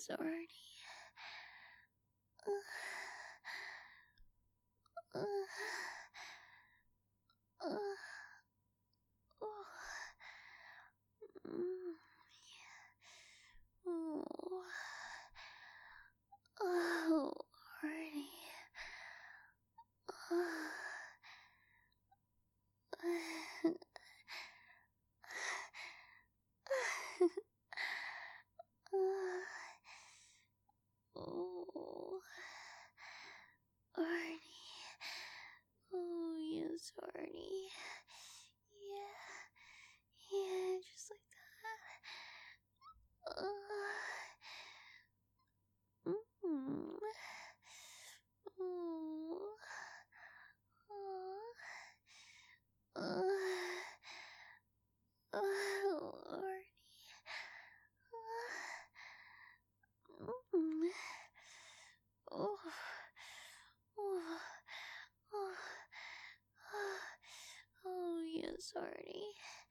yes, Arnie. Uh, uh, uh, oh, mm, oh, oh, Arnie. Oh, Arnie. Oh, yes, Arnie. Yeah, yeah, just like that. Mm. Oh, Arnie. Mm. Oh, oh, oh, oh, yes, Arnie.